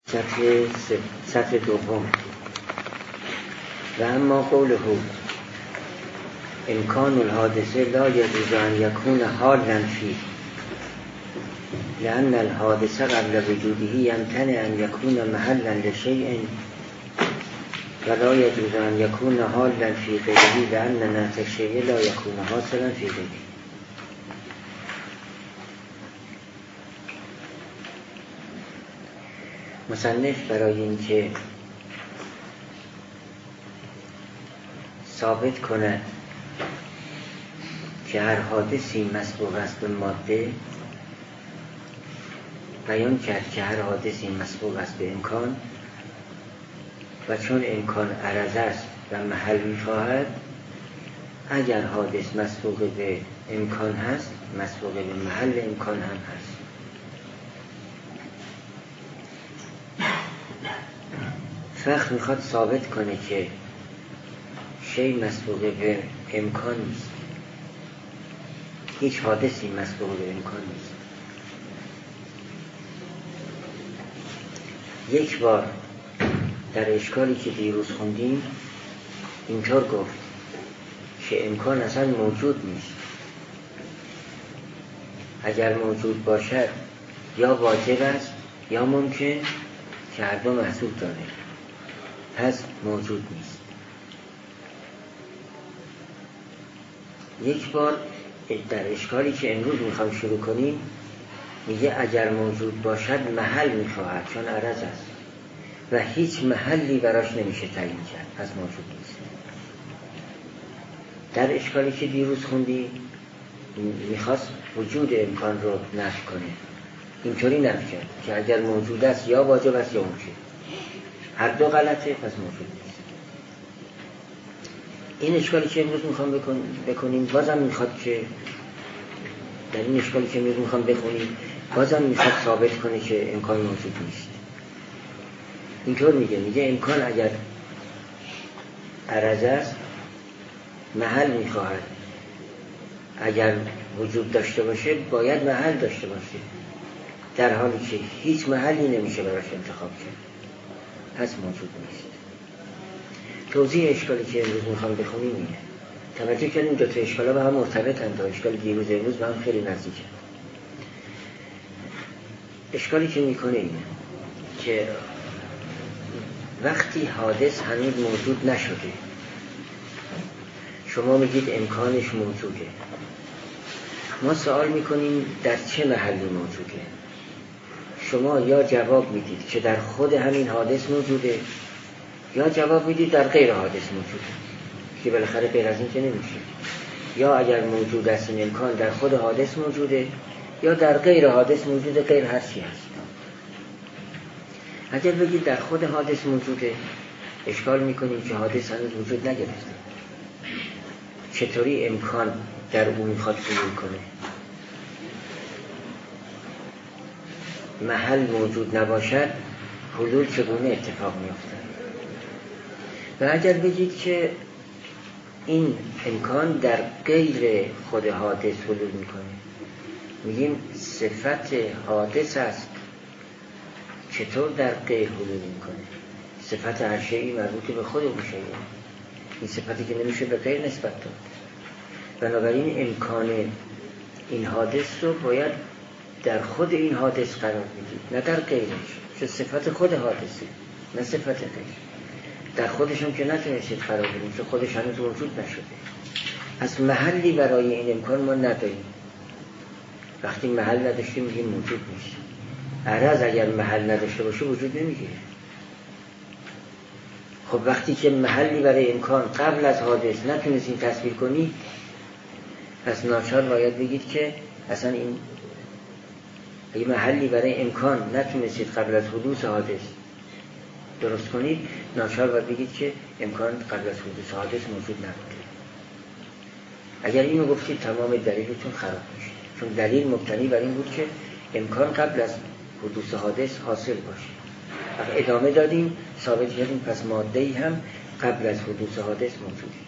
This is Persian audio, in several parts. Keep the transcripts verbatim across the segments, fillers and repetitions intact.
سطر سطر دوم. و اما قوله امکان الحادثه لا یجوز ان یکون حالا فیه لأن الحادثه قبل وجوده یمتنع ان یکون محلا لشیء ولا یجوز ان یکون حالا فی غیره لأن نعت الشیء لا یکون حاصلا فی غیره. مصنف برای اینکه ثابت کند که هر حادثی مسبوق است به ماده، بیان کرد که هر حادثی مسبوق است به امکان و چون امکان عرض است و محل می‌خواهد، اگر حادث مسبوق به امکان هست مسبوق به محل امکان هم هست. فقط میخواد ثابت کنه که شی مسبوق به امکان نیست، هیچ حادثی مسبوق به امکان نیست. یک بار در اشکالی که دیروز خوندیم اینطور گفت که امکان اصلا موجود نیست، اگر موجود باشد یا واجب است یا ممکن که هر دو محصول داره، پس موجود نیست. یک بار در اشکالی که امروز میخوام شروع کنیم میگه اگر موجود باشد محل میخواهد، چون عرض است و هیچ محلی براش نمیشه تعیین کرد، پس موجود نیست. در اشکالی که دیروز خوندی میخواست وجود امکان رو نفی کنه، اینطوری نفی کرد که اگر موجود است یا واجب است یا ممکن، هر دو غلطه، پس موجود نیست. این اشکالی که امروز میخوام بکن بکنیم بازم میخواد که در این اشکالی که امروز میخوام بکنیم بازم میخواد ثابت کنه که امکان موجود نیست. اینطور میگه میگه امکان اگر عرض است محل میخواهد، اگر وجود داشته باشه باید محل داشته باشه، در حالی که هیچ محلی نمیشه براش انتخاب کرد، پس موجود نیست. توضیح اشکالی که امروز میخوام بخونیم اینه. توجه کنیم دو تا اشکالا به هم مرتبطند، اشکال دیروز امروز به هم خیلی نزدیکه. اشکالی که میکنه اینه که وقتی حادث هنوز موجود نشده شما میگید امکانش موجوده، ما سوال میکنیم در چه محلی موجوده؟ شما یا جواب میدید که در خود همین حادث موجوده یا جواب میدید در غیر حادث موجوده، که بالاخره غیر از این که نمیشه. یا اگر موجود است این امکان در خود حادث موجوده یا در غیر حادث موجوده، غیر هر چی هست. اگر بگید در خود حادث موجوده اشکال میکنیم که حادث هنوز وجود نگرفته، چطوری امکان در اون میخواد حلول کنه؟ محل موجود نباشد حلول چگونه اتفاق میفته؟ و اگر بگید که این امکان در غیر خود حادث حلول میکنه، میگیم صفت حادث است، چطور در غیر حلول میکنه؟ صفت هر شیئی مربوط به خود اون شیء، این صفتی که نمیشه به غیر نسبت داد. بنابراین امکان این حادث رو باید در خود این حادث قرار بدید، نه در غیرش، چه صفت خود حادثه نه صفت غیر. در خودش هم که نتونستید قرار بدید چون خودش هنوز وجود نشده. از محلی برای این امکان ما نداریم. وقتی محل نداشتیم میگیم موجود نیست. عرض اگر محل نداشته باشه وجود نمیگیره. خب وقتی که محلی برای امکان قبل از حادث نتونستید تصویر کنی، پس ناچار باید بگید که اصلا این اگه محلی برای امکان نتونستید قبل از حدوث حادث درست کنید، ناچار باید بگید که امکان قبل از حدوث حادث موجود نبوده. اگر اینو گفتید تمام دلیلتون خراب میشه، چون دلیل مبتنی بر این بود که امکان قبل از حدوث حادث حاصل باشه. اگه ادامه دادیم ثابت کردیم پس ماده‌ای هم قبل از حدوث حادث موجوده.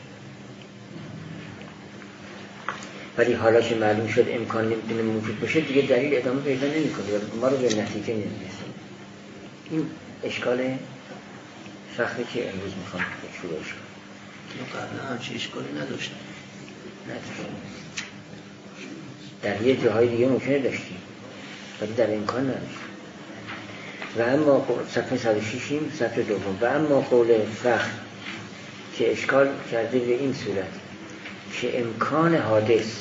ولی حالا که معلوم شد امکان نمیتونه موجود باشه دیگه دلیل ادامه پیدا نمی‌کنه و ما رو به نتیجه نمی‌رسونه. این اشکال شخصی که امروز میخوام شروعش کنم. ما قبلا همچه اشکالی نداشتیم. نداشتیم. در یه جاهای دیگه ممکنه داشتیم ولی در امکان نداشتیم. و اما صفحه صد و شش صفحه دوم و اما قول فخر که اشکال کرده به این صورت که امکان حادث،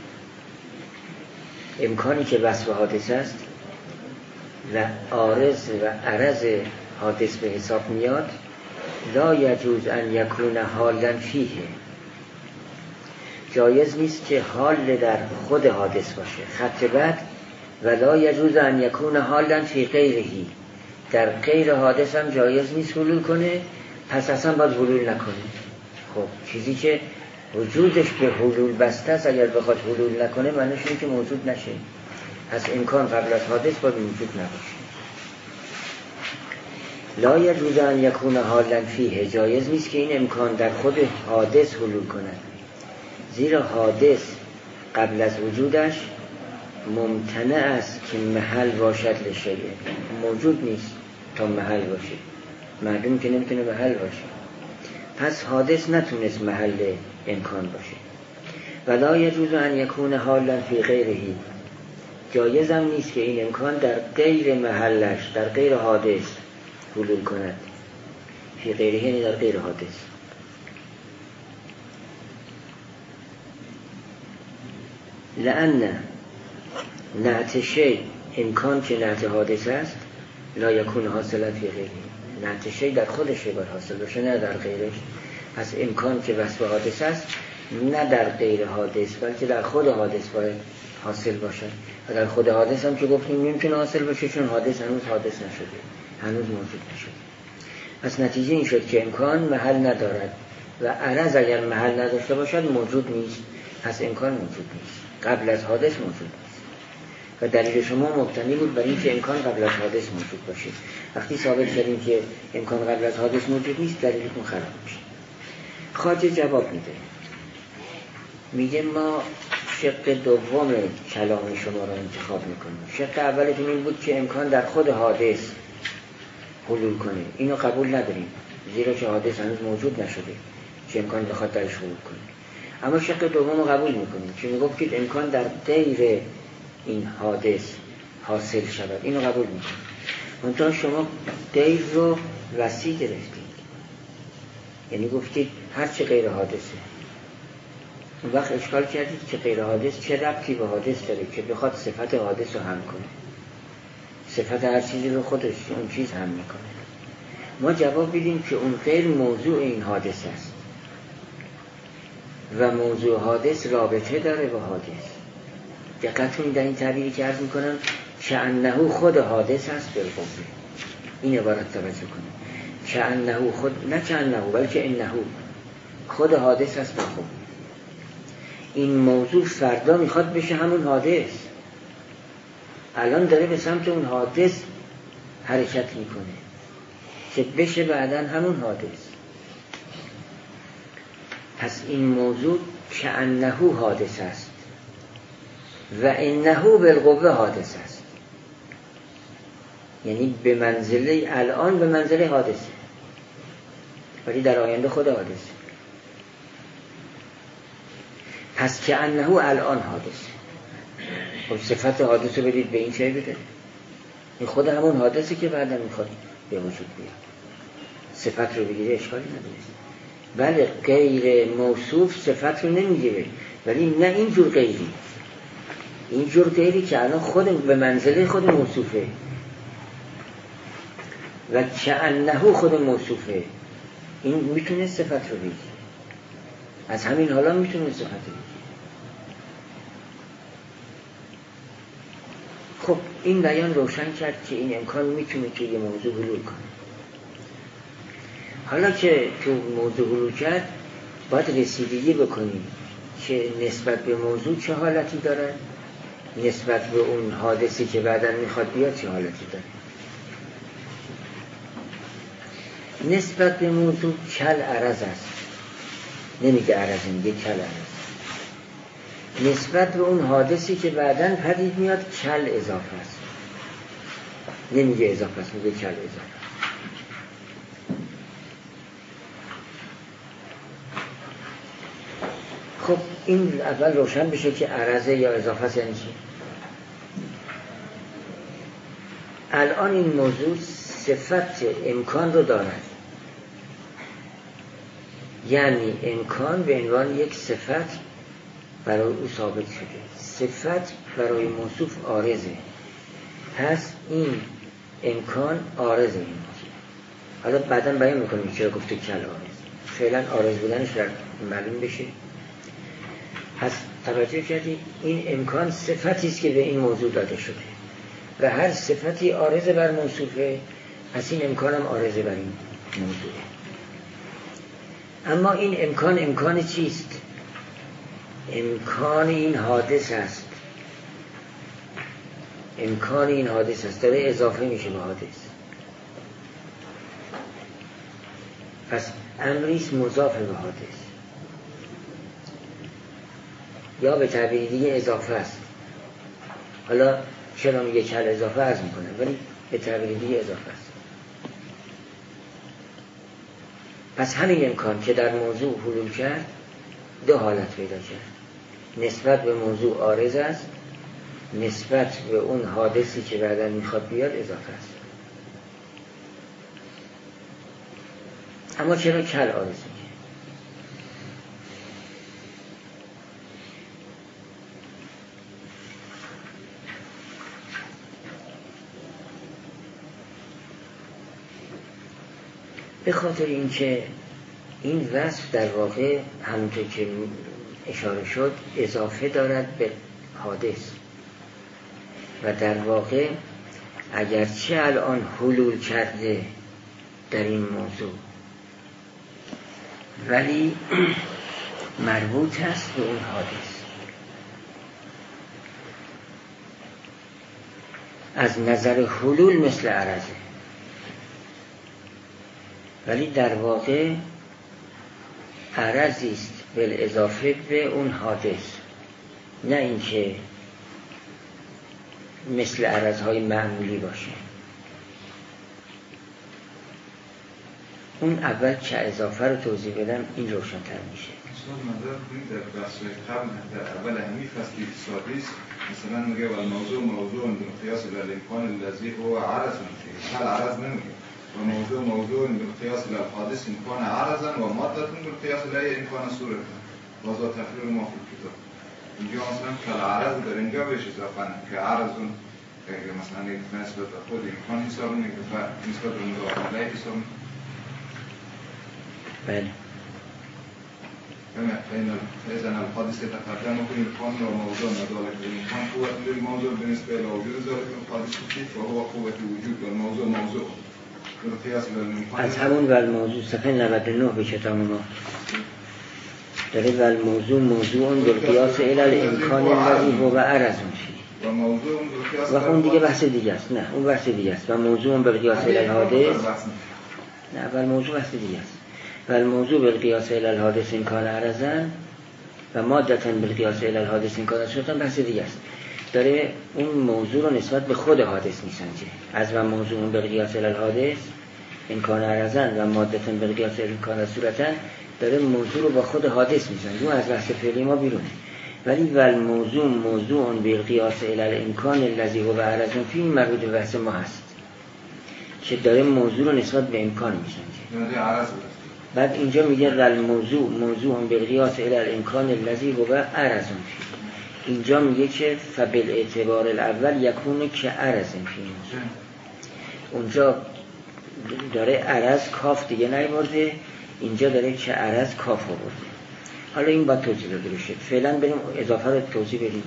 امکانی که وصف حادث است و عارض و عرض حادث به حساب میاد، لا یجوز ان یکون حالا فیه، جایز نیست که حال در خود حادث باشه. خط بعد و لا یجوز ان یکون حالا فی غیرهی، در غیر حادث هم جایز نیست حلول کنه، پس اصلا باید حلول نکنه. خب چیزی که وجودش به حلول بسته است اگر بخواد حلول نکنه معنیش اینه که موجود نشه. پس امکان قبل از حادث باید وجود نباشه. لا یجوز ان یکون حالا فیه، جایز نیست که این امکان در خود حادث حلول کند، زیرا حادث قبل از وجودش ممتنع است که محل باشد لشیء، موجود نیست تا محل باشه، معلوم که نمیتونه محل باشه. پس حادث نتونست محل امکان باشه. ولا یجوز ان یکون حالا فی غیرهی، جایز هم نیست که این امکان در غیر محلش، در غیر حادث حلول کند. فی غیرهی یعنی در غیر حادث. لأن نعت شیء، امکان که نعت حادث است، لا یکون حاصلا فی غیره، نعت شیء در خودش باید حاصل باشه نه در غیرش. پس امکان که وصف حادث است نه در غیر حادث بلکه در خود حادث باید حاصل باشه. و در خود حادث هم که گفتیم نمیتونه حاصل باشه چون حادث هنوز حادث نشده، هنوز موجود نشده. پس نتیجه این شد که امکان محل ندارد و عرض اگر محل نداشته باشد موجود نیست. پس امکان موجود نیست، قبل از حادث موجود نیست. و دلیل شما مبتنی بود بر این که امکان قبل از حادث موجود باشه. وقتی ثابت کردیم که امکان قبل از حادث موجود نیست دلیلتون خراب میشه. خواجه جواب میده، میگه ما شق دوم کلام شما را انتخاب میکنیم. شق اولتون این بود که امکان در خود حادث حلول کنه، اینو قبول نداریم زیرا که حادث هنوز موجود نشده که امکان بخواد درش حلول کنه. اما شق دوم رو قبول میکنیم که میگفت که امکان در غیر این حادث حاصل شود، اینو قبول میکنیم. منتها شما غیر رو وسیع گرفتید، یعنی گفتید هر چه غیر حادثه. اون وقت اشکال کردید که غیر حادث چه ربطی به حادث داره که بخواد صفت حادث رو هم کنه، صفت هر چیزی رو خودش اون چیز هم میکنه. ما جواب بیدیم که اون غیر موضوع این حادث است و موضوع حادث رابطه داره با حادث. دقت کنید در این تعبیری که عرض میکنم کأنه خود حادث است بالقوه، این عبارت توجه کنید. کأنه خود، نه کأنه بلکه انه خود حادث است بالقوه. این موضوع فردا میخواد بشه همون حادث، الان داره به سمت اون حادث حرکت میکنه که بشه بعداً همون حادث. پس این موضوع کأنه حادث است و انه بالقوه حادث است، یعنی به منزله الان به منزله حادثه ولی در آینده خود حادثه. پس کأنه الان حادثه. خب صفت حادثه بدید به این چه بده؟ این خود همون حادثه که بعدا میخواد به وجود بیاد. صفت رو بگیره اشکالی نداره. بله غیر موصوف صفت رو نمیگیره، ولی نه اینجور غیری، اینجور غیری که الان خود به منزله خود موصوفه و کأنه خود موصوفه، این میتونه صفت رو بگیره. از همین حالا میتونه صفت رو بگیره. خب این بیان روشن کرد که این امکان میتونه که یه موضوع حلول کنه. حالا که تو موضوع حلول کرد باید رسیدگی بکنیم که نسبت به موضوع چه حالتی داره، نسبت به اون حادثی که بعداً میخواد بیاد چه حالتی داره. نسبت به موضوع کل عرض است، نمیگه عرض، میگه کل عرض. نسبت به اون حادثی که بعداً پدید میاد کل اضافه است، نمیگه اضافه است، میگه کل اضافه است. خب این اول روشن بشه که عرضه یا اضافه است یعنی چی. الان این موضوع صفت امکان رو دارد، یعنی امکان به عنوان یک صفت برای او ثابت شده. صفت برای موصوف عارضه، پس این امکان عارضه این موضوع. حالا بعدا بیان میکنیم چرا گفته کل عارض، فعلا عارض بودنش در معلوم بشه. پس توجه کردید این امکان صفتی است که به این موضوع داده شده و هر صفتی عارضه بر موصوفه، پس این امکان هم عارضه بر این موضوعه. اما این امکان امکان چیست؟ امکان این حادث است. امکان این حادث است، داره اضافه میشه به حادث. پس امریست مضاف به حادث، یا به تعبیر دیگه اضافه است. حالا چرا میگه کل اضافه عرض میکنه، ولی به تعبیر دیگه اضافه است. پس همین امکان که در موضوع حلول کرد دو حالت پیدا کرد. نسبت به موضوع عارض است، نسبت به اون حادثی که بعداً میخواد بیاد اضافه است. اما چرا کل عارض میگه؟ به خاطر اینکه این وصف در واقع همونطور که اشاره شد اضافه دارد به حادث و در واقع اگرچه الان حلول کرده در این موضوع ولی مربوط است به اون حادث. از نظر حلول مثل عرضه، ولی در واقع عرضی است بالاضافه به اون حادث، نه اینکه مثل عرضهای معمولی باشه. اون اول که اضافه رو توضیح بدم این روشن‌تر میشه. مثلا نظر کنید در بحث‌های قبل در اول همین فصلی ساده است، مثلا میگه و موضوع موضوع بالقياس الامکان الذي هو عرض فيه، هل عرض نمیگه و موضوع موضوع بالقياس الحادث امکان عرضا و ماده بالقياس لا امکان صورت و ذا تفریر ما فی الكتاب. اینجا مثلا کل عرض در اینجا بهش اضافه که عرض اگه مثلا نسبت به خود امکان حساب میگه و نسبت به مضاف الیه حساب میگه. بله. فإذا الحادث يتقدم في الإمكان وموضوع ذلك الإمكان قوة للموضوع بالنسبة إلى وجود ذلك الحادث فيه وهو قوة وجود والموضوع موضوع بالقياس للإمكان. از همون ول موضوع صفحه نود و نه به کتاب ما داره ول موضوع موضوع بالقياس إلى الإمكان الذي هو عرض فيه و اون دیگه بحث دیگه است. نه اون بحث دیگه است و موضوع بالقياس إلى الحادث نه ول موضوع بحث دیگه است. و الموضوع بالقياس الى الحادث ان كان عرضا و مادتا بالقياس الى الحادث ان كان صورتا بحث دیگه است. داره اون موضوع رو نسبت به خود حادث میسنجه. از و موضوع بالقياس الى الحادث ان كان عرضا و مادتا بالقياس الى ان كان صورتا داره موضوع رو با خود حادث میسنجه. اون از بحث فعلی ما بیرونه. ولی و الموضوع موضوع بالقياس الى الامکان الذي هو عرض فيه مربوط به بحث ما هست که داره موضوع رو نسبت به امکان میسنجه. یعنی عرض بعد اینجا میگه در موضوع موضوع بالقياس الى الامکان الذي هو عرض فيه. اینجا میگه که فبالاعتبار الاول یکون که عرض فيه. اونجا داره عرض کاف دیگه نیورده، اینجا داره که عرض کاف آورده. حالا این باید توضیح داده بشه. فعلا بریم اضافه رو توضیح بدیم.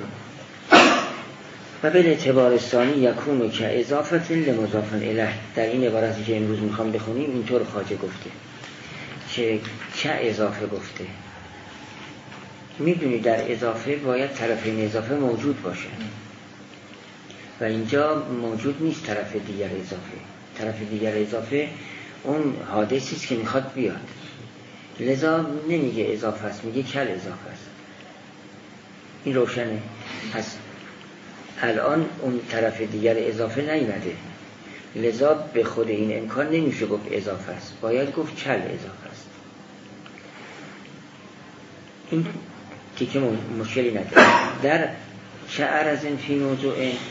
و بالاعتبار ثانی یکون که اضافه لمضاف الیه. در این عبارتی که امروز میخوام بخونیم اینطور خواجه گفته که چه اضافه گفته. میدونی در اضافه باید طرفین اضافه موجود باشه و اینجا موجود نیست طرف دیگر اضافه. طرف دیگر اضافه اون حادثی است که میخواد بیاد، لذا نمیگه اضافه است، میگه کل اضافه است. این روشنه. پس الان اون طرف دیگر اضافه نیامده، لذا به خود این امکان نمیشه گفت اضافه است، باید گفت کل اضافه است. این تیکه مشکلی نداره. در چه عرضن فی موضوع،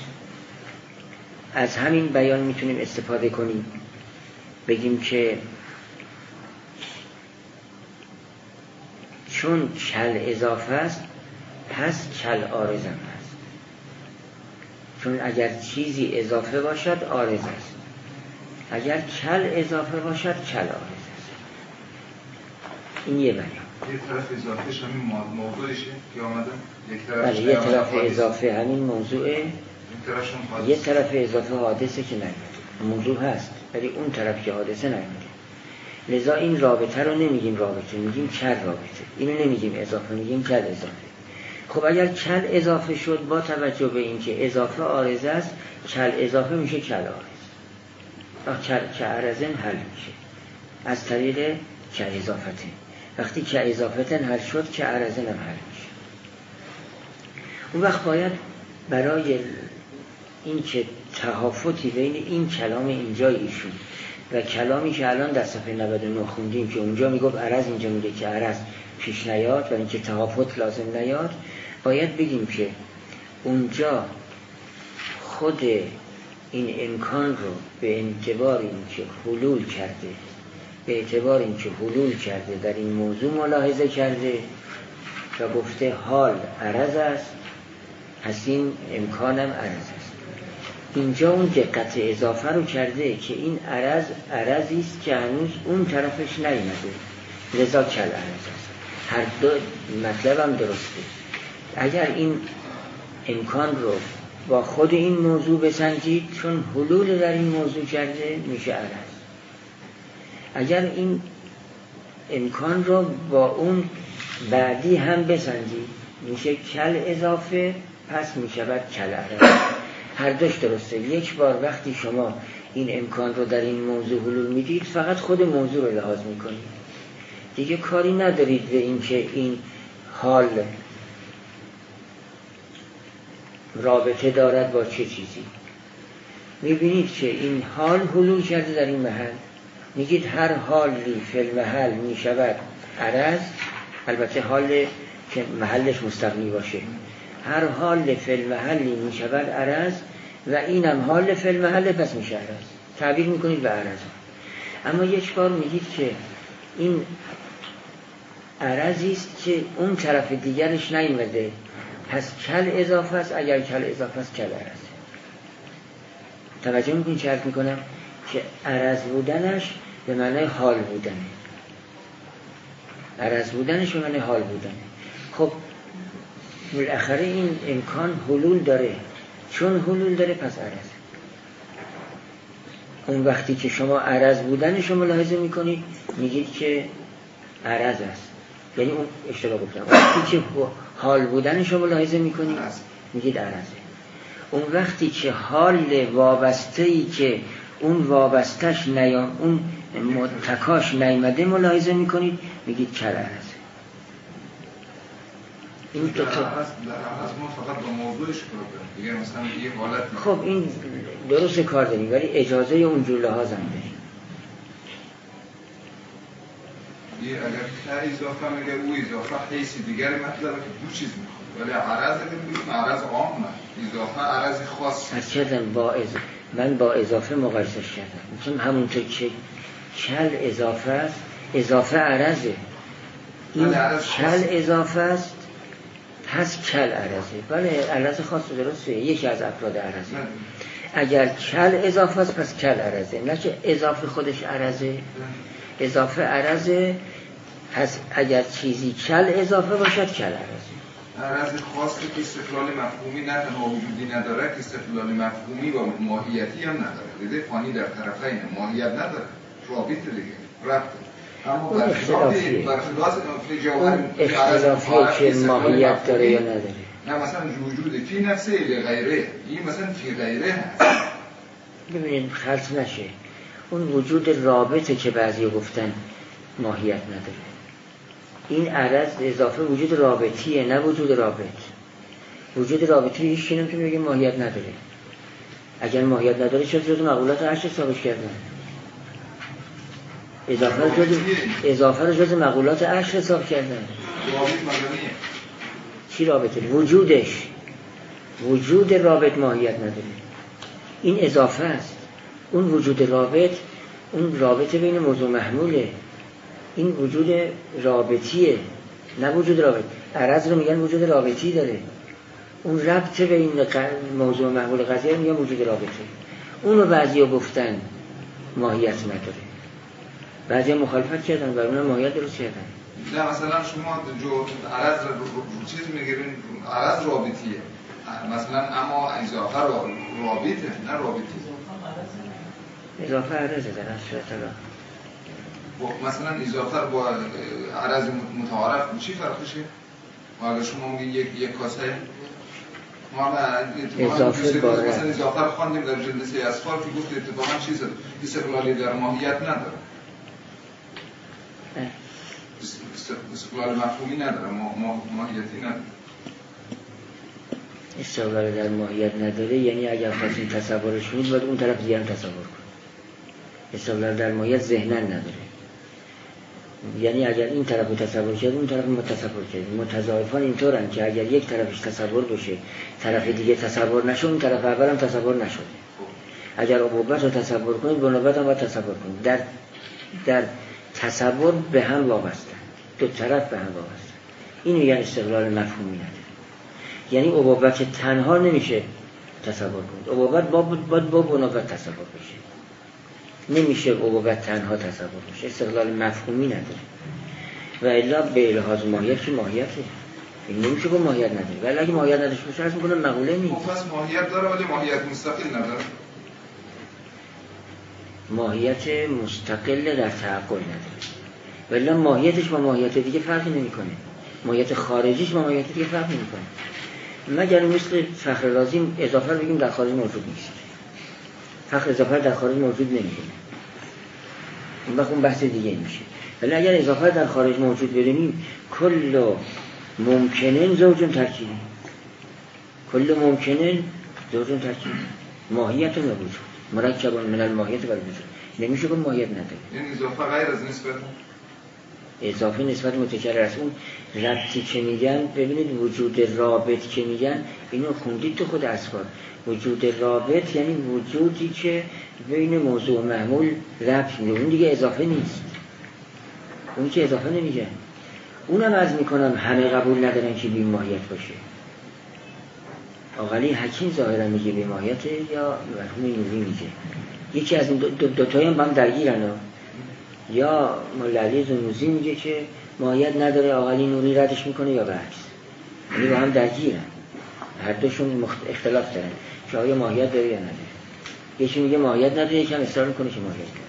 از همین بیان میتونیم استفاده کنیم بگیم که چون کل اضافه است پس کل عارض هم هست. چون اگر چیزی اضافه باشد عارض است، اگر کل اضافه باشد کل عارض است. این یه بیان. یک طرف اضافهش همین موضوعشه که آمدن، یک طرف بله یه طرف اضافه همین موضوعه، یه طرف اضافه حادثه که نمیده. موضوع هست ولی اون طرف که حادثه نمیده. لذا این رابطه رو نمیگیم رابطه، میگیم کل رابطه. اینو نمیگیم اضافه، میگیم کل اضافه. خب اگر کل اضافه شد با توجه به اینکه اضافه عارض است، کل اضافه میشه کل عارض. کل که عرضن حل میشه از طریق که اضافته. وقتی که اضافتن حل شد که عرضن هم حل میشه. اون وقت باید برای این که تهافتی بین این کلام اینجا ایشون و کلامی که الان در صفحه نود و نه خوندیم که اونجا میگفت عرض، اینجا میگه که عرض پیش نیاد و اینکه تهافت لازم نیاد، باید بگیم که اونجا خود این امکان رو به اعتبار اینکه حلول کرده به اعتبار اینکه حلول کرده در این موضوع ملاحظه کرده و گفته حال عرض است، پس این امکانم عرض است. اینجا اون دقت اضافه رو کرده که این عرض عرضی است که هنوز اون طرفش نیامده، لذا کل عرض است. هر دو مطلب هم درسته. اگر این امکان رو با خود این موضوع بسنجید، چون حلول در این موضوع کرده میشه عرض. اگر این امکان رو با اون بعدی هم بسنجید میشه کل اضافه، پس میشود کل عرض. هر دوش درسته. یک بار وقتی شما این امکان رو در این موضوع حلول میدید فقط خود موضوع رو لحاظ میکنید، دیگه کاری ندارید به این که این حال رابطه دارد با چه چیزی. میبینید که این حال حلول کرده در این محل، میگید هر حالی فی المحل میشود عرض، البته حال که محلش مستقلی باشه، هر حال فی المحلی میشود عرض و اینم حال فی المحل پس میشه عرض. تعبیر میکنید به عرض. اما یک بار میگید که این عرضی است که اون طرف دیگرش نیامده، پس کل اضافه است. اگر کل اضافه است کل عرض. توجه میکنید چه عرض میکنم؟ که عرض بودنش به معنی حال بودنه، عرض بودنش به معنی حال بودنه. خب بالاخره این امکان حلول داره، چون حلول داره پس عرض. اون وقتی که شما عرض بودنش رو ملاحظه میکنید میگید که عرض است، یعنی اون اشتباه گفتم. وقتی که حال بودنش رو ملاحظه میکنید میگید عرضه. اون وقتی که حال وابسته‌ای که اون وابستش نیام اون متکاش نیامده ملاحظه میکنید میگید کل عرضه. این دو تا از ما فقط با موضوعش کار داریم دیگه، مثلا یه حالت. خب این درست کار داریم ولی اجازه اونجور لحاظ هم داریم. یه اگر که اضافه میگه او اضافه حیثی دیگری مطلبه که دو چیز میخواد، ولی عرض اگر بگیم عرض عام نه، اضافه عرض خاص. از کردم با از... من با اضافه مقایسش کردم، مثلا همونطور که کل اضافه است، اضافه عرضه، این کل اضافه است پس کل عرضه. بله عرض خاص درسته، یکی از افراد عرضه. اگر کل اضافه است پس کل عرضه، نه که اضافه خودش عرضه. اضافه عرضه، پس اگر چیزی کل اضافه باشد کل عرضه. عرض خاصی که استقلال مفهومی نه تنها وجودی نداره، که استقلال مفهومی و ماهیتی هم نداره. دیده فانی در طرفین ماهیت نداره، رابطه دیگه ربطه. اما اون اختلافیه، اون اختلافیه که ماهیت داره یا نداره. نه مثلا وجود فی نفسه لغیره، این مثلا فی غیره هست. ببینید خلط نشه، اون وجود رابطه که بعضی گفتن ماهیت نداره. این عرض اضافه وجود رابطیه، نه وجود رابط. وجود رابطی هیچ چیزی نمیتونه بگه ماهیت نداره. اگر ماهیت نداره چرا جز مقولات عشر حسابش کردن؟ اضافه رو جز اضافه رو جز مقولات عشر حساب کردن. چی رابطه؟ وجودش، وجود رابط ماهیت نداره، این اضافه است. اون وجود رابط، اون رابطه بین موضوع محموله، این وجود رابطیه، نه وجود رابط. عرض رو میگن وجود رابطی داره، اون ربط بین موضوع محمول قضیه میگن وجود رابطه. اون رو بعضیا گفتن ماهیت نداره، بعضیا مخالفت کردن و اونها ماهیت درست کردن. نه مثلا شما جو عرض رو چیز میگیرین، عرض رابطیه مثلا، اما اضافه رابطه نه رابطی. اضافه عرضه در اصل اطلاع. مثلا اضافه با عرض متعارف چی فرقشه؟ و اگر شما میگید یک یک کاسه ما اضافه با مثلا اضافه رو خواندیم در جلد سه اصفار که گفت اتفاقا چیز استقلالی در ماهیت نداره، استقلال مفهومی نداره، ماهیتی نداره. استقلال در ماهیت نداره یعنی اگر خواستیم تصورش کنید باید اون طرف دیگه هم تصور کنید. استقلال در ماهیت ذهنا نداره، یعنی اگر این طرف رو تصور کرد اون طرف رو تصور کرد. متضاعفان اینطورن که اگر یک طرفش تصور بشه طرف دیگه تصور نشه، اون طرف اول هم تصور نشده. اگر ابوبت رو تصور کنید بنوبت هم باید تصور کنید. در در تصور به هم وابسته، دو طرف به هم وابسته. این میگن استقلال مفهومی نداره. یعنی ابوبت تنها نمیشه تصور کنید، ابوبت باید با بنوبت تصور بشه، نمیشه ابوبت تنها تصور بشه. استقلال مفهومی نداره و الا به لحاظ ماهیت که ماهیته، این نمیشه که ماهیت نداره. ولی اگه ماهیت نداشته باشه عرض میکنم مقوله نیست. پس ماهیت داره ولی ماهیت مستقل نداره. ماهیت مستقل در تعقل نداره، ولی ماهیتش با ماهیت دیگه فرق نمیکنه، ماهیت خارجیش با ماهیت دیگه فرق نمیکنه. مگر مثل فخر رازی اضافه رو بگیم در خارج موجود نیست، فخر اضافه در خارج موجود نمیشه، اون وقت اون بحث دیگه میشه. ولی اگر اضافه در خارج موجود بدونیم کل ممکنن زوجن ترکیبی، کل ممکنن زوجن ترکیبی، ماهیت نبود مرکب من الماهیت و الوجود، نمیشه که ماهیت نداره. این اضافه غیر از نسبت، اضافه نسبت متکرر است. اون ربطی که میگن، ببینید وجود رابط که میگن اینو خوندید تو خود اسفار، وجود رابط یعنی وجودی که بین موضوع و محمول ربط میده، اون دیگه اضافه نیست، اون که اضافه نمیگه. اونم عرض میکنم همه قبول ندارن که بی ماهیت باشه. آقلی حکیم ظاهرا میگه بی ماهیته یا مرحوم نوری میگه، یکی از این دو, دو, دو تایی هم با هم درگیرن ها. یا مولا علی زنوزی میگه که ماهیت نداره، آقلی نوری ردش میکنه، یا برعکس، یعنی با هم درگیرن، هر دوشون مخت... اختلاف دارن که آیا ماهیت داره یا نداره. یکی میگه ماهیت نداره، یکی هم اصرار میکنه که ماهیت داره.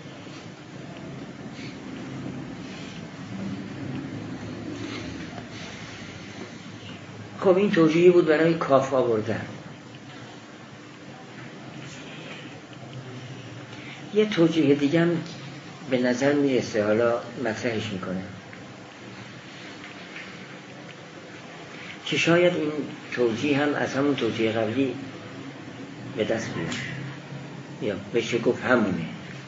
خب این توجیهی بود برای کاف آوردن. یه توجیه دیگه هم به نظر میرسه، حالا مطرحش میکنه که شاید این توجیه هم از همون توجیه قبلی به دست بیاد، یا بشه گفت همونه.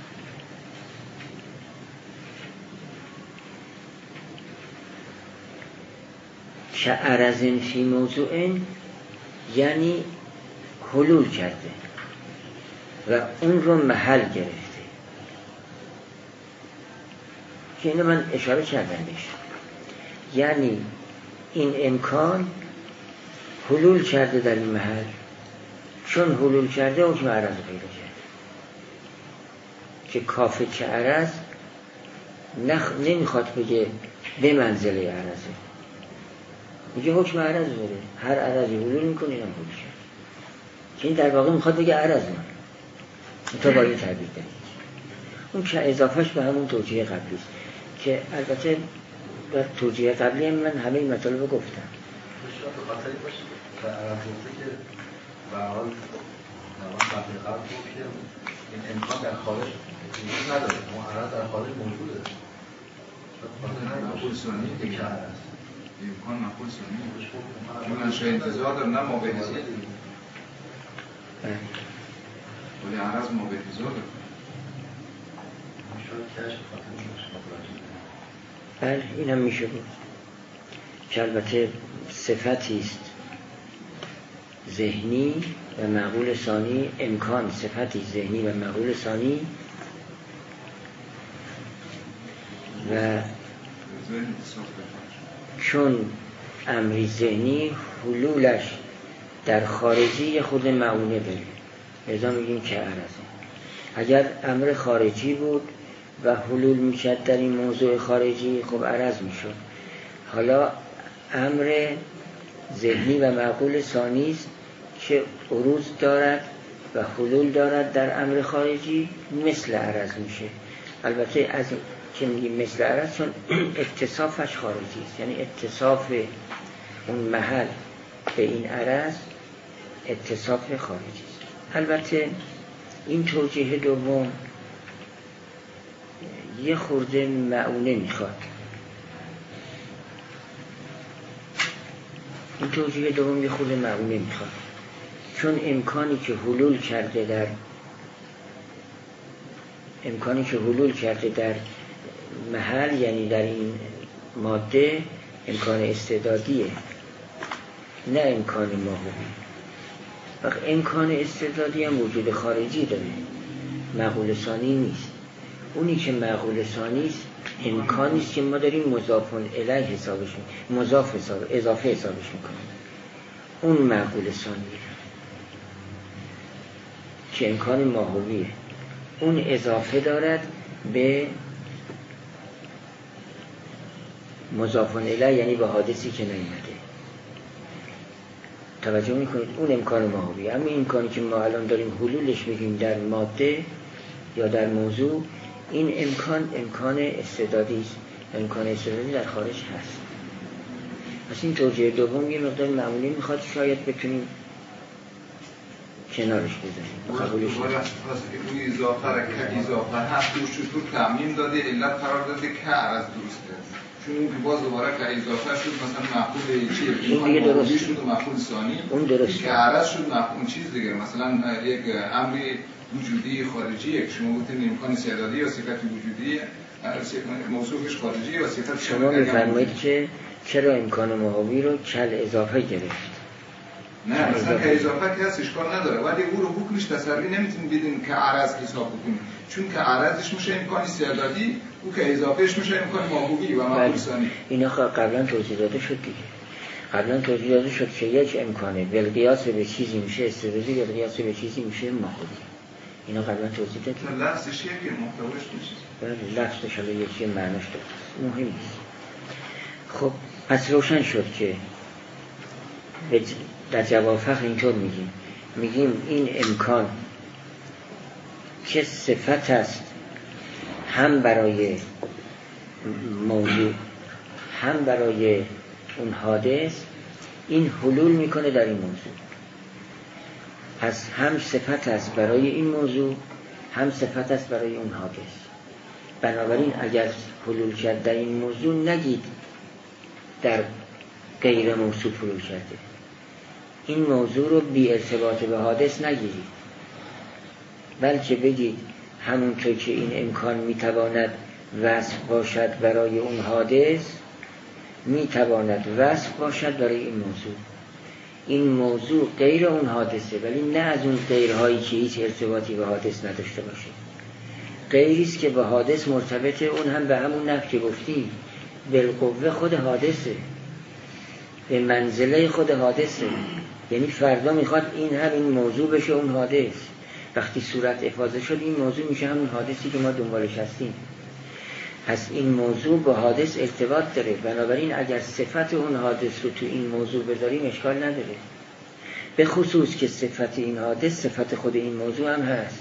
که عرضن فی موضوعن یعنی حلول کرده و اون رو محل گرفته، که اینو من اشاره کردم بهش. یعنی این امکان حلول کرده در این محل، چون حلول کرده حکم عرض رو پیدا کرده که کافه که عرض نخ... نمیخواد بگه به منزله عرضه، میگه حکم عرض داره، هر عرضی حلول میکنه اینم حلول کرد، که این در واقع میخواد بگه عرض من تا با این تعبیر دارید. اون که اضافهش به همون توجیه قبلی است که البته در توجیه قبلی هم من همه این مطالب رو گفتم. شاید به خاطری باشه که عرض گفته که به حال قبل قبل گفت که این امکان در خارج وجود نداره، اما عرض در خارج موجوده. مقبول ثانی که عرض امکان مقبول ثانی اون انشاء انتظار داره، نه ما به انتظار داریم، ولی عرض ما به انتظار داره. بله این هم میشه بود که البته صفتی است ذهنی و معقول ثانی، امکان صفتی ذهنی و معقول ثانی و چون امری ذهنی حلولش در خارجی خود معونه داره، لذا میگیم که عرضه. اگر امر خارجی بود و حلول میشد در این موضوع خارجی، خب عرض میشد. حالا امر ذهنی و معقول ثانی است که عروض دارد و حلول دارد در امر خارجی، مثل عرض میشه. البته از که میگیم مثل عرض چون اتصافش خارجی است، یعنی اتصاف اون محل به این عرض اتصاف خارجی است. البته این توجیه دوم یه خورده معونه میخواد. این توجیه دوم یه خورده معونه میخواد، چون امکانی که حلول کرده در امکانی که حلول کرده در محل، یعنی در این ماده، امکان استعدادیه، نه امکان ماهوی. وقت امکان استعدادی هم وجود خارجی داره، معقول ثانی نیست. اونی که معقول ثانی است امکانی است که ما داریم مضاف الیه حسابش میکنیم، مضاف حساب اضافه حسابش میکنیم. اون معقول ثانیه که امکان ماهویه، اون اضافه دارد به مضاف الیه، یعنی به حادثی که نیامده. توجه میکنید؟ اون امکان ماهویه. اما این امکانی که ما الان داریم حلولش میگیم در ماده یا در موضوع، این امکان امکان استعدادی است. امکان استعدادی در خارج هست. پس این توجیه دوم یه مقدار معمولی میخواد، شاید بتونیم کنارش بذاریم، قبولش کنیم. اون اضافه را که اضافه هست روش چطور تعمیم داده، علت قرار داده که عرض درسته. چون اون باز دوباره که اضافه شد مثلا مفعول چی؟ اون دیگه درست شد و مفعول ثانی. اون درست که عرض شد مفعول چیز دیگه، مثلا یک امری وجودی خارجی که شما گفتین امکان استعدادی یا صفت وجودی موصوفش خارجی یا صفت شما میفرمایید که چرا امکان ماهوی رو کل اضافه گرفت؟ نه مثلا که اضافه که هست اشکال نداره، ولی او رو حکمش تصویر نمیتونید بدین که عرض حساب بکنید، چون که عرضش میشه امکان استعدادی، او که اضافهش میشه امکان ماهوی و مفعول ثانی. اینا قبلا توضیح داده شد دیگه. قبلا توضیح داده شد که یک امکانه بالقیاس به چیزی میشه استعدادی، بالقیاس به چیزی میشه ماهوی. اینا قبلا توضیح دادیم. لفظش یکی محتواش میشه. بله لفظش حالا یکی معناش داره. مهم نیست. خب پس روشن شد که در جواب فقه اینطور میگیم میگیم این امکان که صفت است هم برای موضوع هم برای اون حادث، این حلول میکنه در این موضوع. پس هم صفت است برای این موضوع، هم صفت است برای اون حادث. بنابراین اگر حلول کرد در این موضوع، نگید در غیر موصوف حلول کرده. این موضوع رو بی ارتباط به حادث نگیرید، بلکه بگید همونطور که این امکان میتواند وصف باشد برای اون حادث، میتواند وصف باشد برای این موضوع. این موضوع غیر اون حادثه، ولی نه از اون غیرهایی که هیچ ارتباطی به حادث نداشته باشه. غیریست که به حادث مرتبطه، اون هم به همون نحو که گفتیم، بالقوه خود حادثه، به منزله خود حادثه. یعنی فردا میخواد این هم این موضوع بشه اون حادث. وقتی صورت افاضه شد این موضوع میشه همون حادثی که ما دنبالش هستیم. پس این موضوع با حادث ارتباط داره. بنابراین اگر صفت اون حادث رو تو این موضوع بذاریم اشکال نداره، به خصوص که صفت این حادث صفت خود این موضوع هم هست.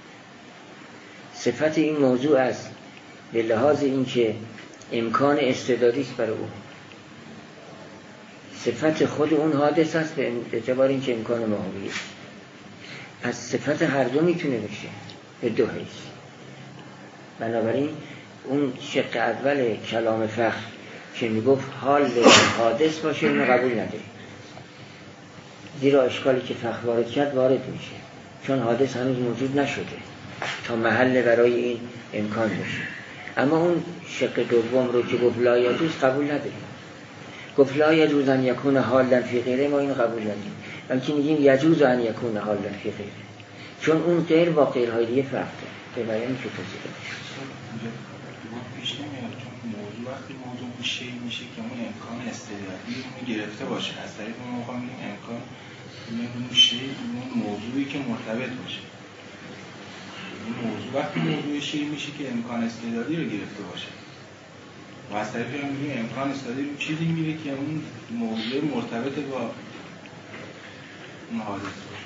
صفت این موضوع است به لحاظ این که امکان استعدادی است برای اون، صفت خود اون حادث است به اعتبار این که امکان ماهوی است. از صفت هر دو میتونه بشه به دو حیث. بنابراین اون شق اول کلام فقه که میگفت حال به حادث باشه اینو قبول نداره، زیرا اشکالی که فقه وارد کرد وارد میشه، چون حادث هنوز موجود نشده تا محل برای این امکان بشه. اما اون شق دوم رو که گفت لا یجوز قبول نداره. گفت لا یجوز ان یکون حالا فی غیره، ما این قبول نداریم، بلکه میگیم یجوز ان یکون حالا فی غیره، چون اون غیر با غیرهای دیگه فرق داره. به بیانی که توضیح داده شد پیش نمیاد، چون موضوع وقتی موضوع اون شی میشه که اون امکان استعدادی اون گرفته باشه، از طریق اون موقع میگیم امکان اون شی، اون موضوعی که مرتبط باشه. اون موضوع وقتی موضوع شی میشه که امکان استعدادی رو گرفته باشه و از طریق اون میگیم امکان استعدادی رو چیزی میره که اون موضوع مرتبط با اون حادث باشه.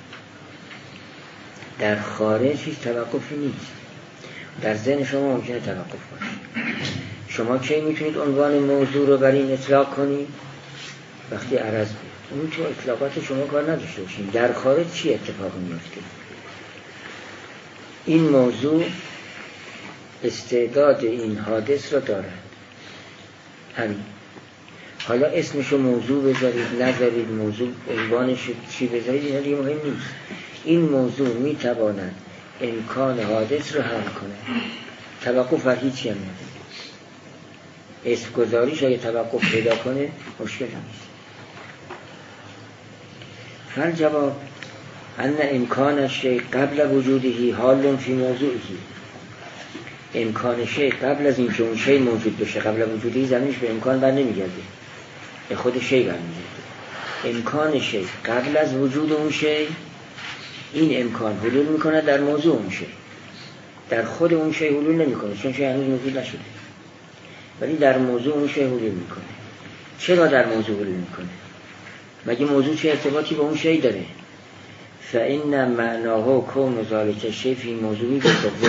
در خارج هیچ توقفی نیست، در ذهن شما ممکنه توقف باشه. شما کی میتونید عنوان موضوع رو بر این اطلاق کنید؟ وقتی عرض بود اون تو اطلاقات شما کار نداشته باشید. در خارج چی اتفاقی میفته؟ این موضوع استعداد این حادث رو دارد، همین. حالا اسمشو موضوع بذارید نذارید، موضوع عنوانش چی بذارید، اینا دیگه مهم نیست. این موضوع میتواند امکان حادث رو حل کنه، توقف بر هیچی هم نداره. اسم گذاریش اگه توقف پیدا کنه مشکل نیست. هر جواب ان امکان شیء قبل وجودهی حال فی موضوعی، امکان شیء قبل از اینکه اون شیء موجود بشه، قبل وجودهی زمینش به امکان بر نمیگرده، به خود شیء برمیگرده. امکان شیء قبل از وجود اون شیء، این امکان حلول میکنه در موضوع اون شیء، در خود اون شیء حلول نمیکنه چون شیء هنوز موجود نشده، ولی در موضوع اون شیء حلول میکنه. چرا در موضوع حلول میکنه؟ مگه موضوع چه ارتباطی به اون شیء داره؟ فإن معناه کون ذالک الشیء فی موضوعی بالقوه،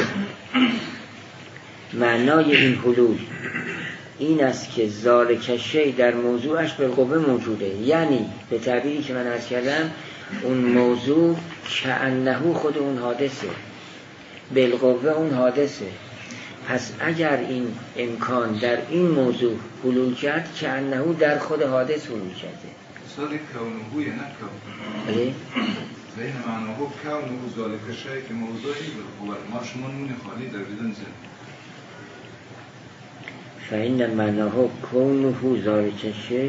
معنای این حلول این است که ذالک الشیء در موضوعش بالقوه موجوده، یعنی به تعبیری که من عرض کردم اون موضوع کأنه خود اون حادثه، بالقوه اون حادثه. پس اگر این امکان در این موضوع حلول کرد، کأنه در خود حادث حلول کرده. اصلا کونهویه نه کون. بله؟ بین معناه کونهو ذالک الشیء که موضوعی بالقوه، ما شما نون خالی در بدون زن. فإن معناه کونه ذالک الشیء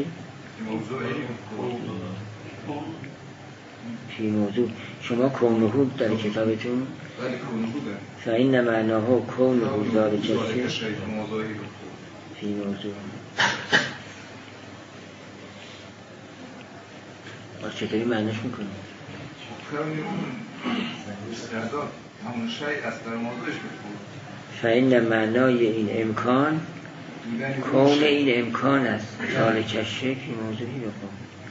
فی موضوع. شما کونه در کتابتون؟ بله کونه ده. فإن معناه کونه ذالک الشیء فی موضوع. باز چطوری معنیش میکنی؟ کونی اون استعداد همون شیء از در موضوعش بخور. فإن معنای این امکان کون این امکان است، ذالک الشیء فی موضوعی بخور.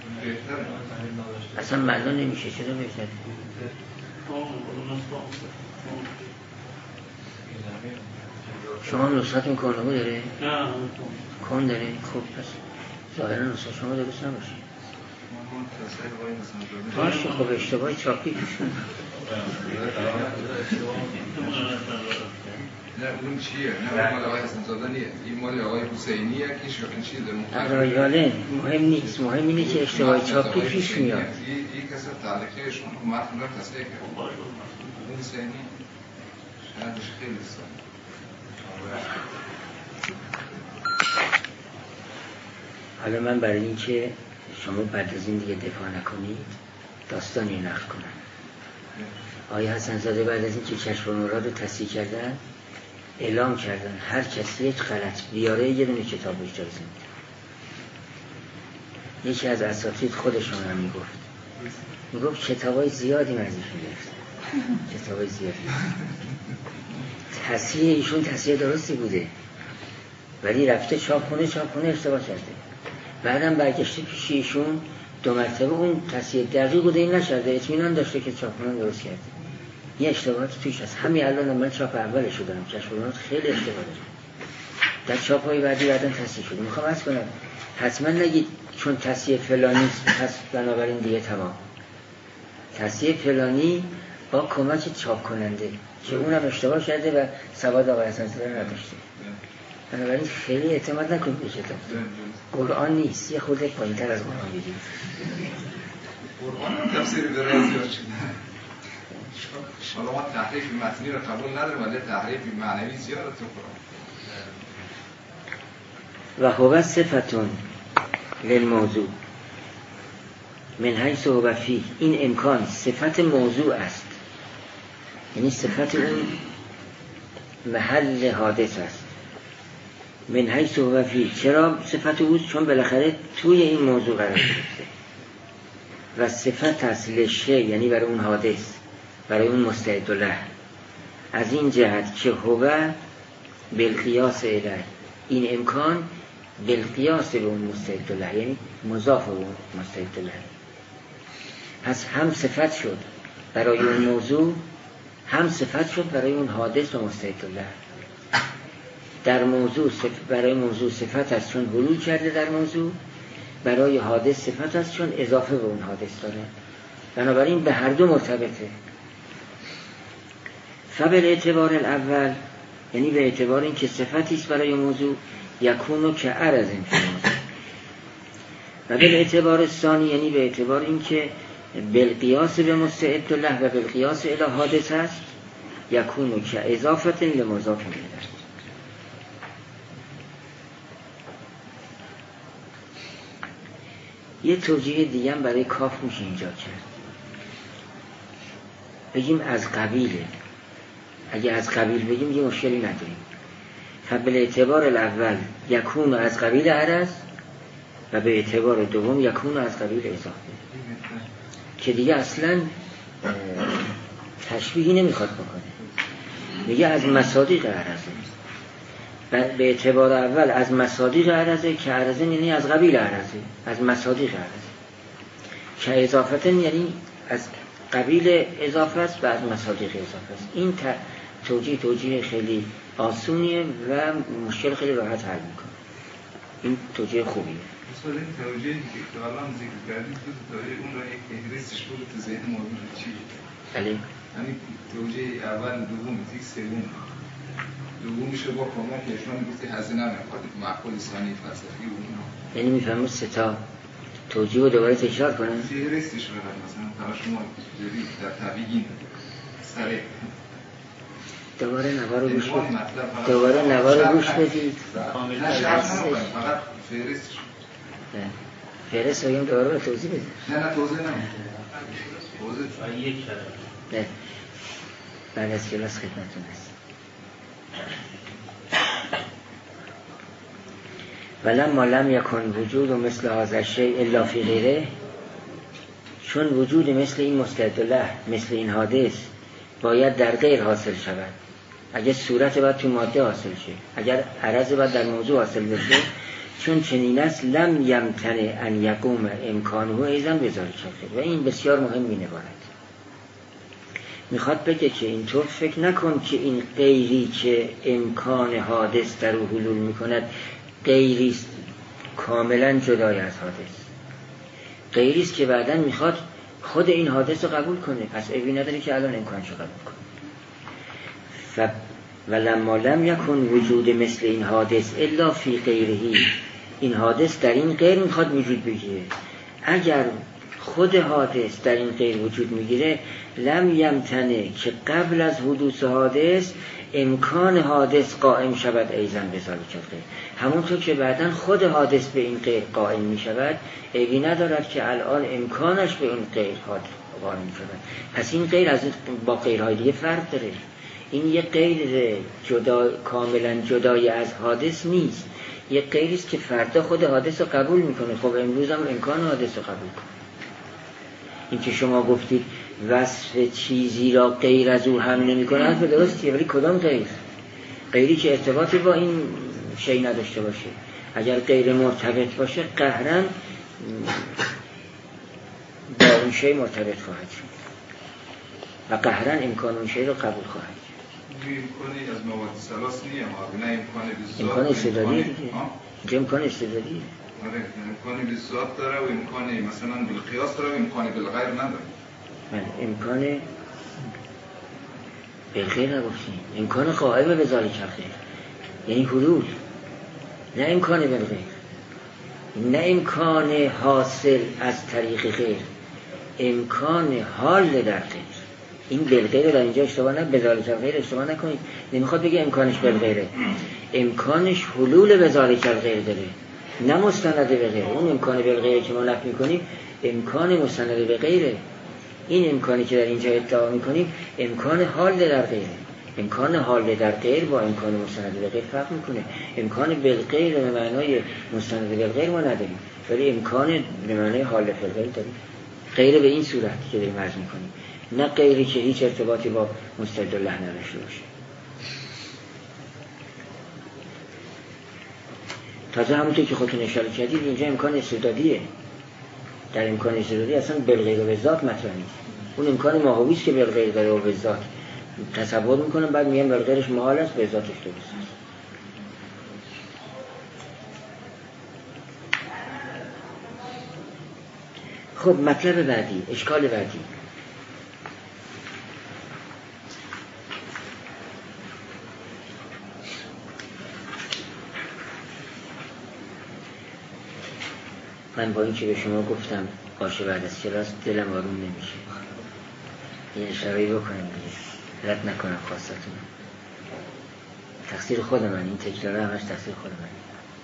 اصلا معنا نمیشه. چرا بهتره؟ شما نسختون کانهو داره؟ نه کن داره؟ خب پس ظاهرا نسخه شما درست نباشه. باشه خب اشتباهی چاپی کشون. نه اون چیه؟ نه مال آقای حسن زاده نیه، این مال آقای حسینیه که شکن چیز رایاله مهم نیست، مهم اینه که اشتباهی چاپی پیش میاد. این کسی تعلیقه شما که متن را تصحیح کرد. اون حسینی شاید خیلی سال. حالا من برای این که شما بعد از این دیگه دفاع نکنید داستانی نقل کنم. آقای حسن زاده بعد از این که کشف المراد رو تصحیح کردن اعلام کردن هر کسی یک غلط بیاره یه دونه کتاب اجازه میده. یکی از اساتید خودشون هم میگفت میگفت کتابای زیادی من ازش میگرفتم، کتابای زیادی. تصحیح ایشون تصحیح درستی بوده ولی رفته چاپخونه چاپخونه اشتباه کرده. بعدم برگشته پیش ایشون دو مرتبه اون تصحیح دقیق بوده این نشده، اطمینان داشته که چاپخونه درست کرده. یه اشتباهات توش هست. همین الان من چاپ اولش رو دارم، کشف المراد خیلی اشتباه داره. در چاپ‌های بعدی بعداً تصحیح شده. میخوام عرض کنم حتما نگید چون تصحیح فلانی پس بنابراین دیگه تمام. تصحیح فلانی با کمک چاپ کننده که اونم اشتباه کرده و سواد آقای حسن زاده نداشته. بنابراین خیلی اعتماد نکنید به کتاب. قرآن نیست، یه خورده پایین‌تر از قرآن بگید. قرآن هم تفسیر درازی شده. حالا ما تحریف متنی رو قبول نداریم ولی تحریف معنوی زیاده تو قرآن. و هو صفتون للموضوع من حیث هو فیه، این امکان صفت موضوع است، یعنی صفت اون محل حادث است. من حیث هو فیه، چرا صفت اوست؟ چون بالاخره توی این موضوع قرار گرفته و صفت است لشه، یعنی برای اون حادث، برای اون مستعد له. از این جهت که هو بالقیاس الیه، این امکان بالقیاس به اون مستعد له، یعنی مضاف به اون مستعد له. پس هم صفت شد برای اون موضوع، هم صفت شد برای اون حادث و مستعد له. در موضوع برای موضوع صفت است چون حلول کرده در موضوع، برای حادث صفت است چون اضافه به اون حادث داره. بنابراین به هر دو مرتبطه. فبل اعتبار الاول، یعنی به اعتبار این که صفتی است برای موضوع، یکونو که عرض این فی موضوع. و به اعتبار ثانی، یعنی به اعتبار این که بالقیاس به مستعد له و بالقیاس الی حادث است، یکونو که اضافت لمضاف الیه. یه توجیه دیگه هم برای کاف میشه اینجا کرد، بگیم از قبیله. اگه از قبیل بگیم یه مشکلی نداریم. فبل اعتبار الاول یکون از قبیل عرض و به اعتبار دوم یکون از قبیل اضافه، که دیگه اصلا تشبیهی نمیخواد بکنه، میگه از مصادیق عرضه. به اعتبار اول از مصادیق عرضه، که عرضه یعنی از قبیل عرضه، از مصادیق عرضه. که اضافتن یعنی از قبیل اضافه است و از مصادیق اضافه است. این توجیه توجیه خیلی آسونیه و مشکل خیلی راحت حل میکنه. این توجیه خوبیه. مثلا این توجیه که الان ذکر کردید، دو توجیه اون را یک فهرستش بود تو ذهن موضوع چی؟ بله. یعنی توجیه اول، دوم، یک سوم. دومیش رو با کمک اشمان گفتی هزینه نمیخواد، معقول ثانی فلسفی اون. یعنی میفهمم سه تا توجیه رو دوباره تکرار کنم. فهرستش رو مثلا برای شما جوری در طبیعی سره دوباره نوار رو گوش بدید. دوباره نوار رو گوش بدید. نه شرط نمیکنم، فقط فهرستش. فهرست رو هم دوباره رو توضیح بدید. نه نه توضیح نمیکنم. توضیح یک کلمه. نه. بعد از کلاس خدمتتون هست. ولما لم یکن وجود و مثل هذا الشیء الا فی غیره، چون وجود مثل این مستعد له، مثل این حادث باید در غیر حاصل شود. اگر صورت باید تو ماده حاصل شه، اگر عرض باید در موضوع حاصل بشه. چون چنین است لم یمتنع ان یقوم امکانه ایضا بذلک الخیر. و این بسیار مهم می‌نبارد. میخواد بگه که اینطور فکر نکن که این غیری که امکان حادث در او حلول میکند غیریست کاملا جدای از حادث، غیریست که بعداً میخواد خود این حادث رو قبول کنه. پس عیبی نداره که الان امکانش رو قبول کنه. ف ولما لم یکن وجود مثل این حادث الا فی غیرهی، این حادث در این غیر میخواد وجود بگیره. اگر خود حادث در این غیر وجود میگیره، لم یمتنع که قبل از حدوث حادث امکان حادث قائم شود ایزن بذلک الغیر. همونطور که بعداً خود حادث به این غیر قائم میشود، عیبی ندارد که الان امکانش به این غیر قائم شود. پس این غیر از با غیرهای دیگه فرق داره. این یه غیر جدا، کاملا جدای از حادث نیست. یه غیریست که فردا خود حادث رو قبول میکنه. خب امروز هم امکان حادث رو قبول کنه. این که شما گفتید وصف چیزی را غیر از او هم نمی کنه، حرف درستیه، ولی کدام غیر؟ غیری که ارتباطی با این شی نداشته باشه. اگر غیر مرتبط باشه قهراً با اون شی مرتبط خواهد شد و قهراً امکان اون شی رو قبول خواهد شد. امکانی از مواد سلاس نیه ما، نه امکان بذات، امکان استعدادی دیگه. اینجا امکان استعدادی. آره، امکانی بذات داره و امکانی مثلا بالقیاس داره و امکانی بالغیر نداره. من امکان بالغیر نگفتیم، امکان قائم به ذالک الخیر، یعنی حلول، نه امکان بالغیر، نه امکان حاصل از طریق غیر، امکان حال در غیر. این بالغیر در اینجا اشتباه نه، به ذالک الغیر اشتباه نکنید. نمیخواد بگه امکانش بالغیره، امکانش حلول به ذالک الغیر داره. نه مستند به غیر. اون امکان به غیر که ما نفی میکنیم امکان مستند به غیره. این امکانی که در اینجا ادعا میکنیم امکان حال در غیره. امکان حال در غیر با امکان مستند به غیر فرق میکنه. امکان بالغیر به معنای مستند به غیر ما نداریم، ولی امکان به معنای حال فی الغیر داریم. غیر به این صورت که داریم عرض میکنیم، نه غیری که هیچ ارتباطی با مستند الله نداشته باشه. تازه همونطور که خودتون اشاره کردید اینجا امکان استعدادیه. در امکان استعدادی اصلا بالغیر و به ذات مطرح نیست. اون امکان ماهوی است که بالغیر داره و به ذات تصور میکنم، بعد میگم بالغیرش محال است، به ذاتش درست است. خب مطلب بعدی، اشکال بعدی. من با این که به شما گفتم باشه بعد از کلاس دلم آروم نمیشه. این اشاره بکنم دیگه، رد نکنم خواستتون. تقصیر خود من، این تکراره همش تقصیر خود من.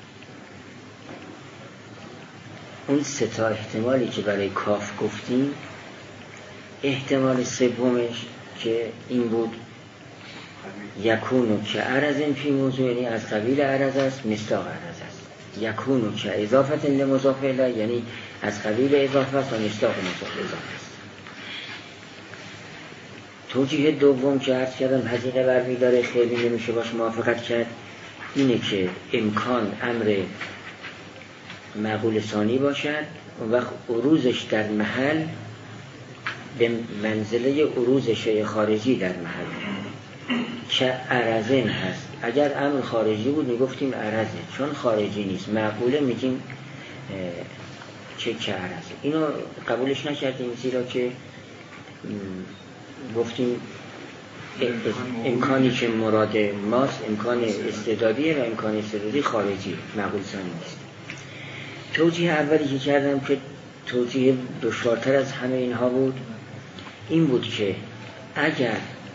اون سه تا احتمالی که برای کاف گفتیم، احتمال سومش که این بود یکونو که عرض فی موضوع، یعنی از قبیل عرض است، مصداق عرض است. یکونو که اضافت لمضاف الیه، یعنی از قبیل اضافه است و مصداق مضاف اضافه است. توجیه دوم که عرض کردم حقیقه برمی داره، خیلی نمیشه باش موافقت کرد، اینه که امکان امر معقول ثانی باشد و وقت عروضش در محل به منزله عروض شیء خارجی در محل که عرضن هست. اگر امر خارجی بود میگفتیم عرضه، چون خارجی نیست معقوله میگیم چه که عرضه. اینو قبولش نکردیم زیرا که گفتیم امکانی که مراد ماست امکان استعدادیه و امکان استعدادی خارجی معقول ثانی نیست. توجیه اولی که کردم که توجیه دشوارتر از همه اینها بود، این بود که اگر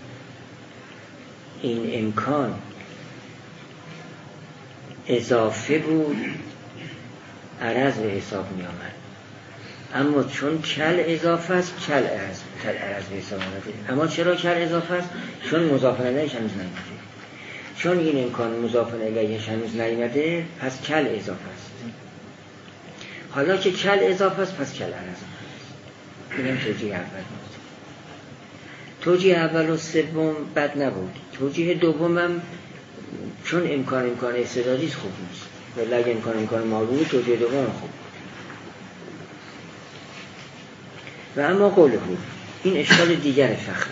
این امکان اضافه بود عرض به حساب می آمد، اما چون کل اضافه است کل عرض کل عرض به حساب آمده. اما چرا کل اضافه است؟ چون مضاف الیهش هنوز نیامده. چون این امکان مضاف الیهش هنوز نیامده پس کل اضافه است. حالا که کل اضافه است پس کل عرض است. اینم توجیه اول بود. توجیه اول و سوم بد نبود. توجیه دومم چون امکان امکان استعدادی خوب نیست، ولی اگه امکان امکان معلومه توجیه دوم خوب. و اما قوله بود این اشکال دیگر فخره.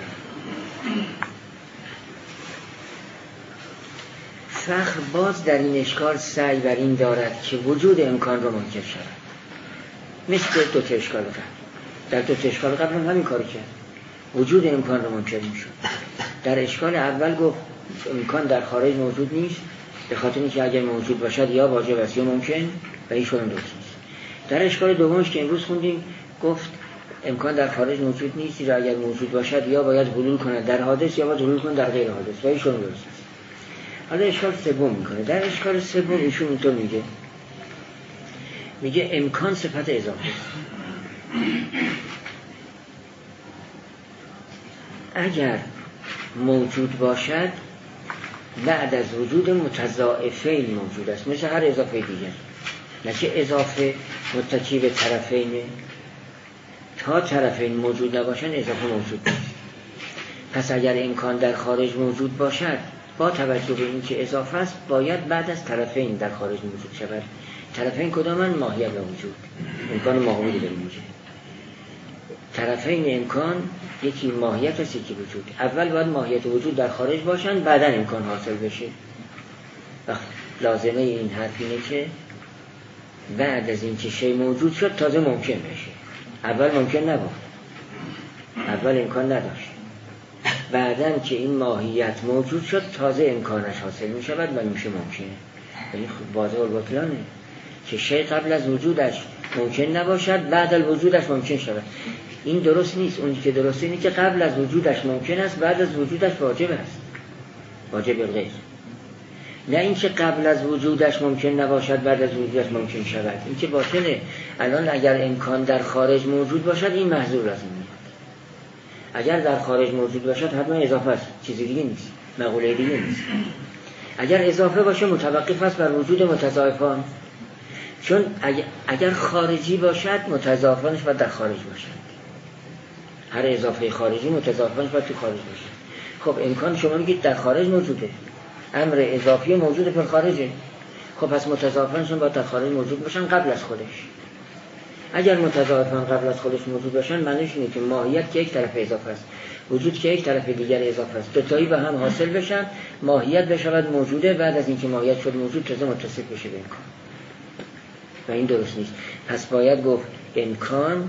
فخر باز در این اشکال سعی بر این دارد که وجود امکان را منکر شود، مثل دو تا اشکال قبل. در دو تا اشکال قبل هم همین کاری کرد، وجود امکان را منکر میشد. در اشکال اول گفت امکان در خارج موجود نیست، به خاطر اینکه اگر موجود باشد یا واجب است یا ممکن، و این شون درست نیست. در اشکال دومش که امروز خوندیم گفت امکان در خارج موجود نیست، یا اگر موجود باشد یا باید حلول کند در حادث یا باید حلول کند در غیر حادث، و این شون درست نیست. حالا اشکال سوم میکنه. در اشکال سوم ایشون اینطور میگه میگه امکان صفت اضافه است. اگر موجود باشد بعد از وجود متضاعفین موجود است، مثل هر اضافه دیگر. نه که اضافه متکی به طرفینه، تا طرفین موجود نباشن اضافه موجود نیست. پس اگر امکان در خارج موجود باشد با توجه به این که اضافه است باید بعد از طرفین در خارج موجود شود. طرفین کدامن؟ ماهیت و وجود. امکان ماهوی داریم میشه. طرفین امکان یکی ماهیت است یکی وجود. اول باید ماهیت و وجود در خارج باشن بعدا امکان حاصل بشه. و لازمه این حرف اینه که بعد از این که شی موجود شد تازه ممکن بشه. اول ممکن نبود، اول امکان نداشت. بعدن که این ماهیت موجود شد تازه امکانش حاصل می شود و میشه ممکنه. یعنی واضح البطلانه که شی قبل از وجودش ممکن نباشد بعد از وجودش ممکن شود. این درست نیست. اونی که درسته اینه که قبل از وجودش ممکن است بعد از وجودش واجب است، واجب الغیر. نه اینکه قبل از وجودش ممکن نباشد بعد از وجودش ممکن شود، این که باطنه. الان اگر امکان در خارج موجود باشد این محظور لازم میاد. اگر در خارج موجود باشد حتما اضافه است، چیزی دیگه نیست، مقوله دیگه نیست. اگر اضافه باشه متوقف است بر وجود متضاعفان، چون اگر خارجی باشد متضاعفانش باید در خارج باشد. هر اضافه خارجی متضاعفانش باید تو خارج باشد. خب امکان شما میگید در خارج موجوده، امر اضافی موجود پر خارجه، خب پس متضاعفانشون باید در خارج موجود باشن قبل از خودش. اگر متضاعفان قبل از خودش موجود باشن معنیش اینه که ماهیت که یک طرف اضافه است، وجود که یک طرف دیگر اضافه است، دوتایی به هم حاصل بشن، ماهیت بشود موجوده، بعد از اینکه ماهیت شد موجود تازه متصف بشه به امکان. و این درست نیست. پس باید گفت امکان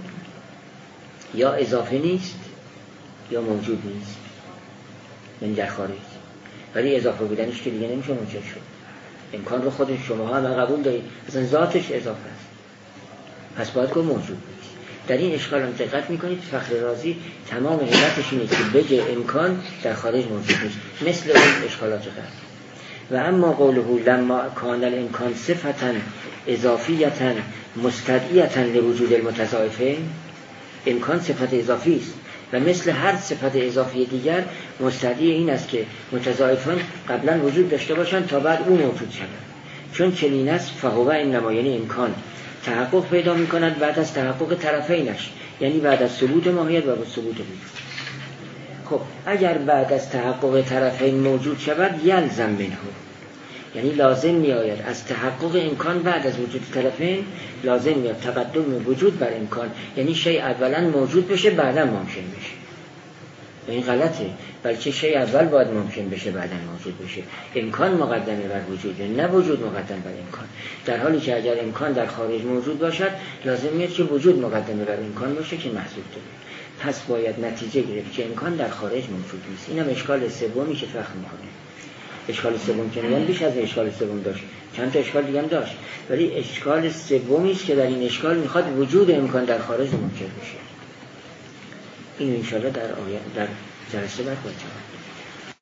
یا اضافه نیست یا موجود نیست، یعنی در خارج. ولی اضافه بودنش که دیگه نمیشه موجود شد. امکان رو خود شما هم قبول دارید، اصلا ذاتش اضافه است، پس باید گفت موجود نیست. در این اشکال هم دقت میکنید فخر رازی تمام علتش اینه که بگه امکان در خارج موجود نیست، مثل اون اشکالات قبل. و اما قوله لما کان الامکان صفتا اضافیتا مستدعیتا لوجود المتضاعفین، امکان صفت اضافی است و مثل هر صفت اضافی دیگر مستدعی این است که متضاعفان قبلا وجود داشته باشند تا بعد اون موجود شود. چون چنین است فهو انما، یعنی امکان تحقق پیدا می کند بعد از تحقق طرفینش، یعنی بعد از ثبوت ماهیت و بعد ثبوت وجود. خب اگر بعد از تحقق طرفین موجود شود یلزم منه، یعنی لازم می آید از تحقق امکان بعد از وجود طرفین لازم می آید تقدم وجود بر امکان، یعنی شیء اولا موجود بشه بعدا ممکن بشه. این غلطه، بلکه شیء اول باید ممکن بشه بعدا موجود بشه. امکان مقدمه بر وجود، نه وجود مقدم بر امکان. در حالی که اگر امکان در خارج موجود باشد لازم میاد که وجود مقدمه بر امکان باشه که محذوف داره. پس باید نتیجه گرفت که امکان در خارج موجود نیست. اینم اشکال سومی که فهم میکنه. اشکال سوم که میگن بیش از اشکال سوم داشت، چند تا اشکال دیگه هم داشت، ولی اشکال سومی است که در این اشکال میخواد وجود امکان در خارج ممکن بشه. این ان شاء الله در آیه در جلسه بعد باید